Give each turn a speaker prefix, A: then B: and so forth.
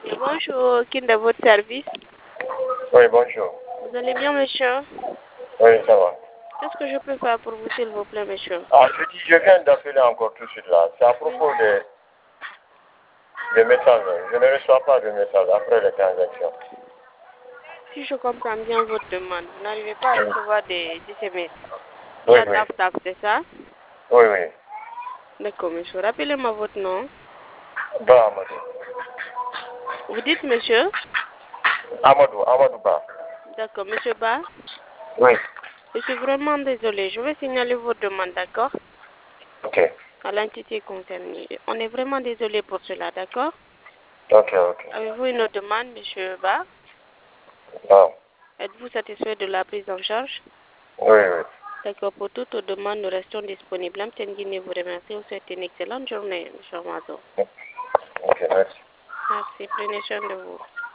A: Bonjour, qui est de votre service?
B: Oui, bonjour.
A: Vous allez bien, monsieur?
B: Oui, ça va.
A: Qu'est-ce que je peux faire pour vous, s'il vous plaît, monsieur?
B: Ah, je viens d'appeler encore tout de suite là. C'est à propos des messages. Je ne reçois pas de messages après les transactions.
A: Si je comprends bien votre demande, vous n'arrivez pas à recevoir des SMS.
B: Oui,
A: La
B: oui.
A: taf, c'est ça?
B: Oui, oui.
A: D'accord, monsieur. Rappelez-moi votre nom.
B: Ba Amadou.
A: Vous dites, monsieur?
B: Amadou Ba.
A: D'accord, monsieur Ba.
B: Oui.
A: Je suis vraiment désolée. Je vais signaler votre demande, d'accord?
B: Ok.
A: À l'entité concernée. On est vraiment désolé pour cela, d'accord?
B: Ok, ok.
A: Avez-vous une autre demande, monsieur Ba?
B: Non.
A: Êtes-vous satisfait de la prise en charge?
B: Oui, oui.
A: D'accord, pour toute demande, nous restons disponibles. M. Guinée vous remercie. Vous souhaite une excellente journée, M. Mazo.
B: Ok, merci.
A: Merci, prenez soin de vous.